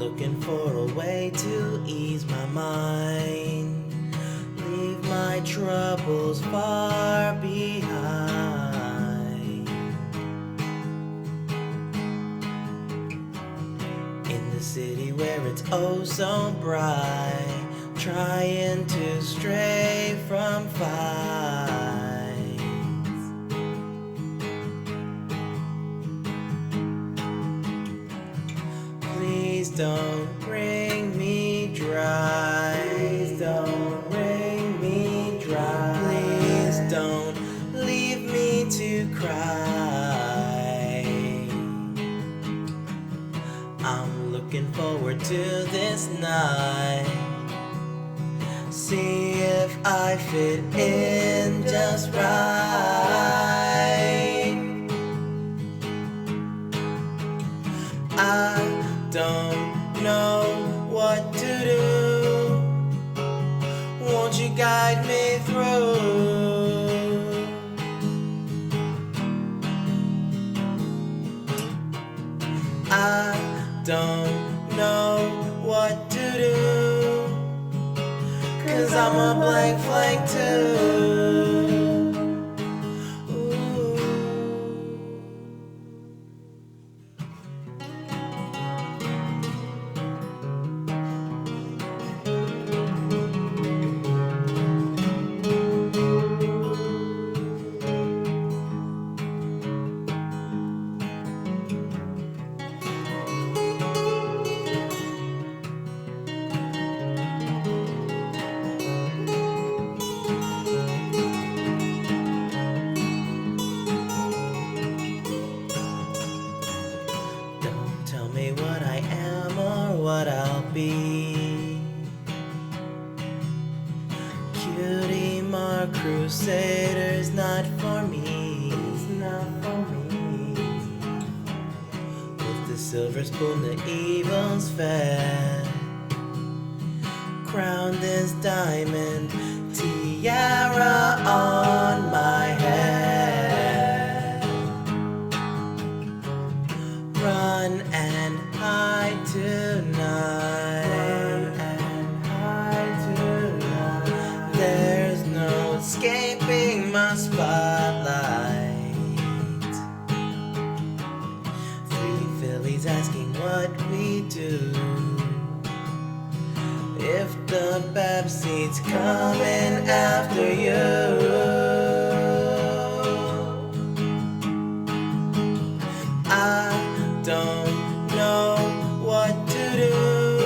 looking for a way to ease my mind, leave my troubles far behind. In the city where it's oh so bright, trying to stray from fights. Please don't wring me dry. Please don't wring me dry. Please don't leave me to cry. I'm looking forward to this night. See if I fit in just right. I don't know what to do. Won't you guide me through? I don't know what to do, 'cause I'm a blank flake too. Tell me what I am or what I'll be. Cutie Mark Crusader's not for me. It's not for me. With the silver spoon the evil's fed, crown this diamond tiara on my head. Run and hide tonight. Run and hide tonight. There's no escaping my spotlight. Three fillies asking what we do if the Pepsi's coming after you. I don't know what to do.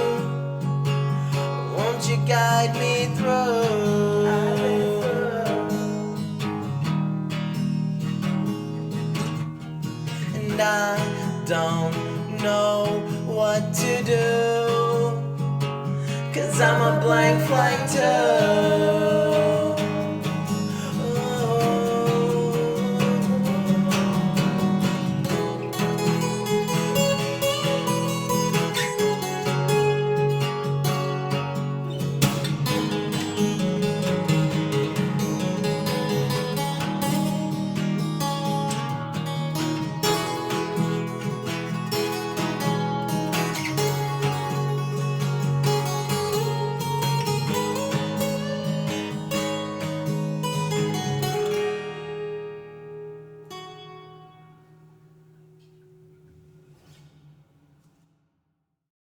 Won't you guide me through? And I don't know what to do, 'cause I'm a blank flake too.